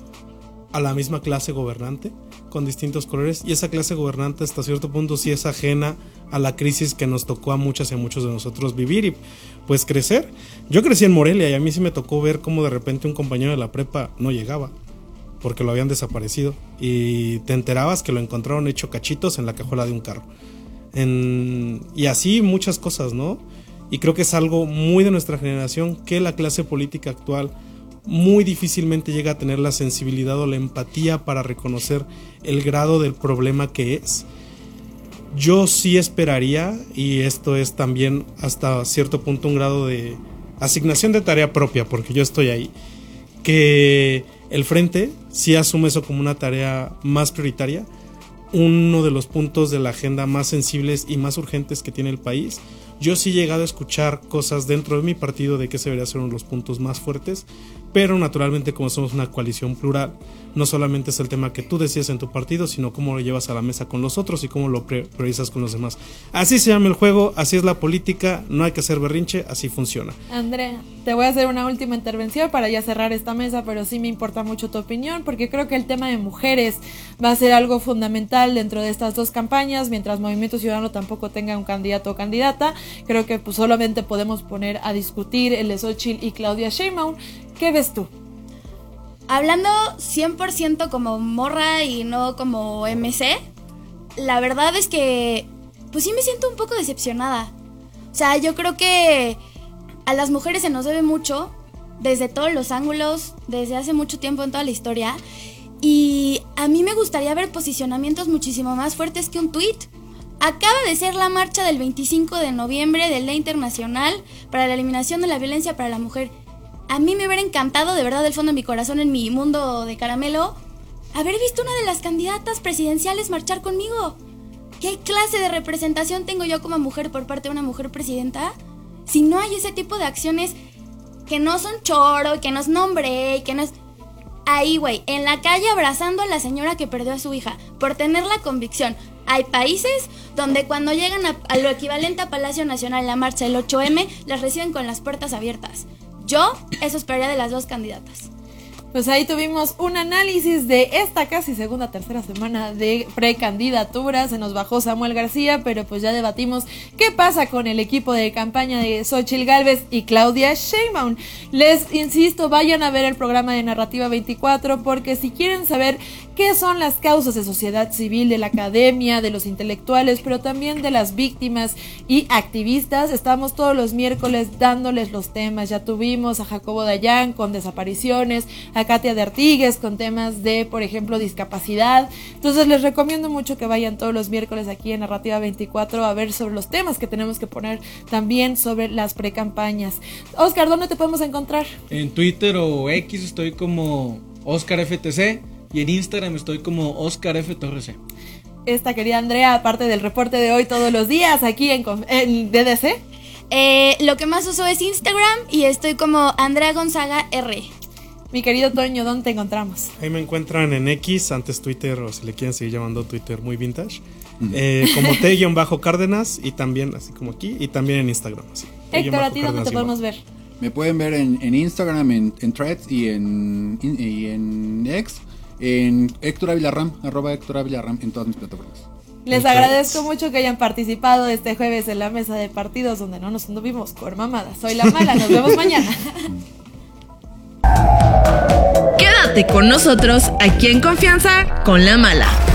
a la misma clase gobernante con distintos colores, y esa clase gobernante hasta cierto punto sí es ajena a la crisis que nos tocó a muchas y a muchos de nosotros vivir y pues crecer. Yo crecí en Morelia y a mí sí me tocó ver cómo de repente un compañero de la prepa no llegaba porque lo habían desaparecido y te enterabas que lo encontraron hecho cachitos en la cajuela de un carro. En, y así muchas cosas, ¿no? Y creo que es algo muy de nuestra generación, que la clase política actual muy difícilmente llega a tener la sensibilidad o la empatía para reconocer el grado del problema que es. Yo sí esperaría, y esto es también hasta cierto punto un grado de asignación de tarea propia, porque yo estoy ahí, que el Frente sí asume eso como una tarea más prioritaria, uno de los puntos de la agenda más sensibles y más urgentes que tiene el país. Yo sí he llegado a escuchar cosas dentro de mi partido de que ese debería ser uno de los puntos más fuertes, pero naturalmente como somos una coalición plural, no solamente es el tema que tú decías en tu partido, sino cómo lo llevas a la mesa con los otros y cómo lo priorizas con los demás. Así se llama el juego, así es la política, no hay que hacer berrinche, así funciona. Andrea, te voy a hacer una última intervención para ya cerrar esta mesa, pero sí me importa mucho tu opinión, porque creo que el tema de mujeres va a ser algo fundamental dentro de estas dos campañas. Mientras Movimiento Ciudadano tampoco tenga un candidato o candidata, creo que pues solamente podemos poner a discutir el de Xóchitl y Claudia Sheinbaum. ¿Qué ves tú? Hablando cien por ciento como morra y no como M C, la verdad es que pues sí me siento un poco decepcionada. O sea, yo creo que a las mujeres se nos debe mucho, desde todos los ángulos, desde hace mucho tiempo en toda la historia. Y a mí me gustaría ver posicionamientos muchísimo más fuertes que un tuit. Acaba de ser la marcha del veinticinco de noviembre del Día Internacional para la Eliminación de la Violencia para la Mujer. A mí me hubiera encantado, de verdad, del fondo de mi corazón, en mi mundo de caramelo, haber visto una de las candidatas presidenciales marchar conmigo. ¿Qué clase de representación tengo yo como mujer por parte de una mujer presidenta? Si no hay ese tipo de acciones que no son choro, que no es nombre, que no es... Ahí, güey, en la calle abrazando a la señora que perdió a su hija por tener la convicción. Hay países donde cuando llegan a, a lo equivalente a Palacio Nacional, la marcha del ocho eme, las reciben con las puertas abiertas. Yo eso esperaría de las dos candidatas. Pues ahí tuvimos un análisis de esta casi segunda, tercera semana de precandidatura. Se nos bajó Samuel García, pero pues ya debatimos qué pasa con el equipo de campaña de Xóchitl Gálvez y Claudia Sheinbaum. Les insisto, vayan a ver el programa de Narrativa veinticuatro, porque si quieren saber qué son las causas de sociedad civil, de la academia, de los intelectuales, pero también de las víctimas y activistas, estamos todos los miércoles dándoles los temas. Ya tuvimos a Jacobo Dayan con desapariciones, a Katia de Artigues con temas de, por ejemplo, discapacidad. Entonces les recomiendo mucho que vayan todos los miércoles aquí en Narrativa veinticuatro a ver sobre los temas que tenemos que poner también sobre las precampañas. Oscar, ¿dónde te podemos encontrar? En Twitter o X estoy como Oscar F T C y en Instagram estoy como Oscar F Torres C. Esta querida Andrea, aparte del reporte de hoy todos los días aquí en, en D D C. Eh, lo que más uso es Instagram y estoy como Andrea Gonzaga R. Mi querido Toño, ¿dónde te encontramos? Ahí me encuentran en X, antes Twitter, o si le quieren seguir llamando Twitter muy vintage, mm. eh, como T-Cárdenas, y también, así como aquí, y también en Instagram. Así, Héctor, ¿a ti dónde te podemos ver? Me pueden ver en, en Instagram, en, en Threads y en, in, y en X, en Héctor Ávila Ram, arroba Héctor Ávila Ram en todas mis plataformas. Les agradezco mucho que hayan participado este jueves en la mesa de partidos, donde no nos anduvimos por mamadas. Soy la mala, nos vemos mañana. Quédate con nosotros aquí en Confianza con la Mala.